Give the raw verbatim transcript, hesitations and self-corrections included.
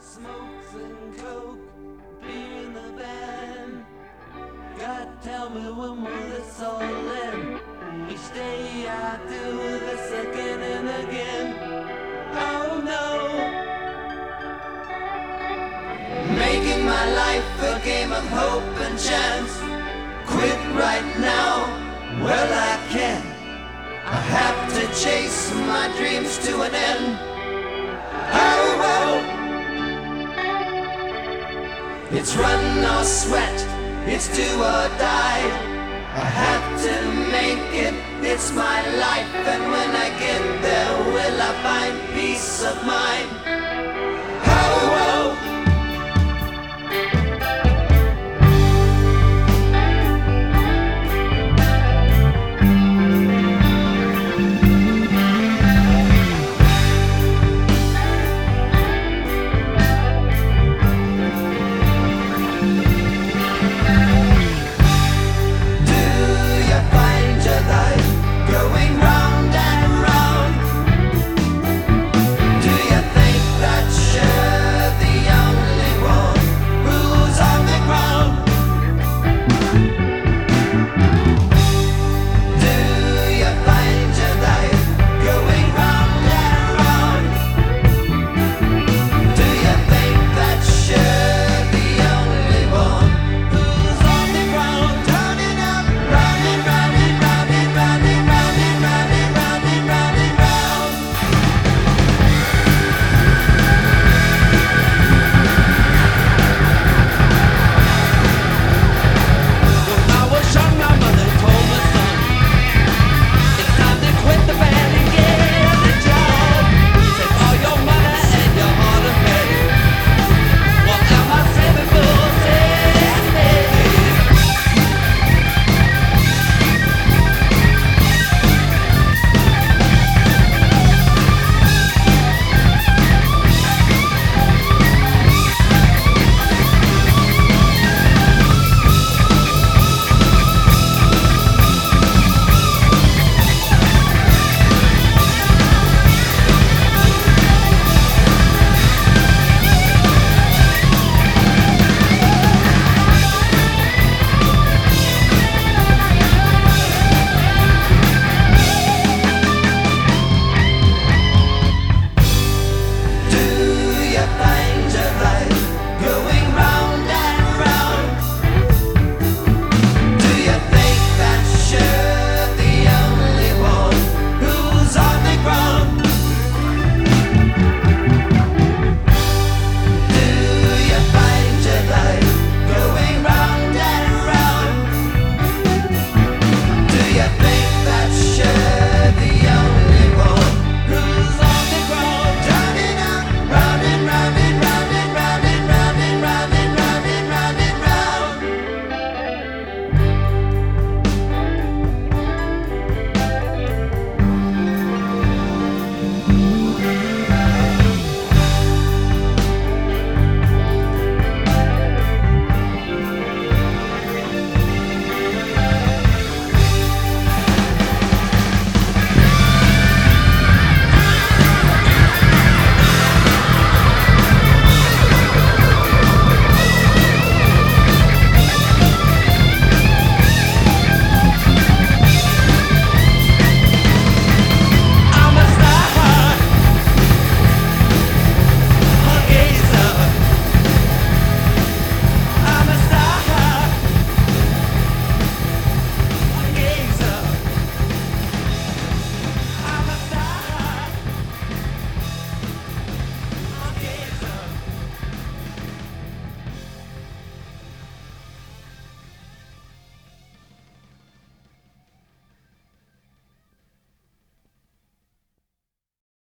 Smokes and coke, beer in the van. God, tell me when will this all end? Each day I do this again and again. Oh no. Making my life a game of hope and chance. Quit right now, well I can. I have to chase my dreams to an end. Oh well. It's run or sweat, it's do or die. I have to make it, it's my life. And when I get there, will I find peace of mind?